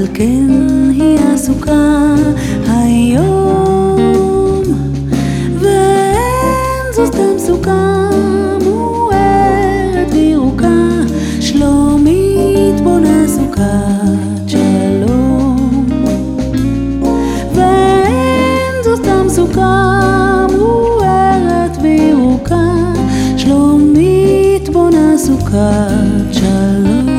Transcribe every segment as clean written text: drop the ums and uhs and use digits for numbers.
על כן היא עסוקה היום, ואין זו סתם סוכה מוארת וירוקה, שלומית בונה סוכת שלום. ואין זו סתם סוכה מוארת וירוקה, שלומית בונה סוכת שלום.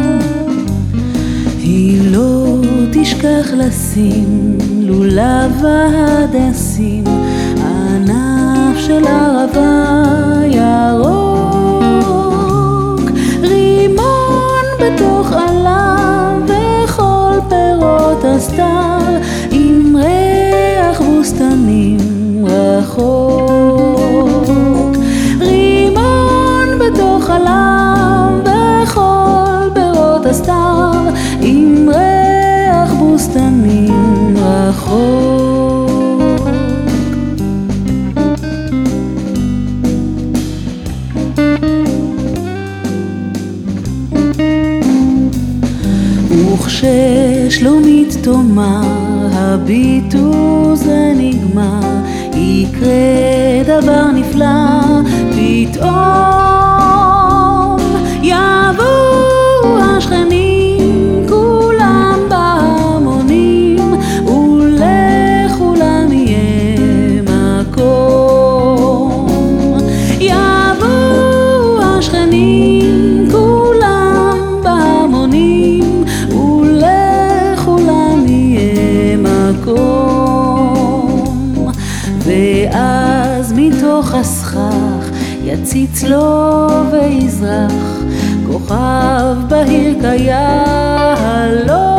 היא לא תשכח לשים לולב והדסים, ענף של ערבה ירוק, רימון בתוך עליו וכל פירות הסתר, עם ריח בוסתנים רחוק. רימון בתוך עליו וכל פירות הסתר, עם ריח בוסתנים רחוק. וכששלומית תאמר הביטו זה נגמר, יקרה דבר נפלא פתאום. יבואו השכנים כולם בהמונים, ולכולם יהיה מקום. יבואו השכנים כולם בהמונים, ולכולם יהיה מקום. ואז מתוך הסכך יציץ לו ויזרח כוכב בהיר כיהלום.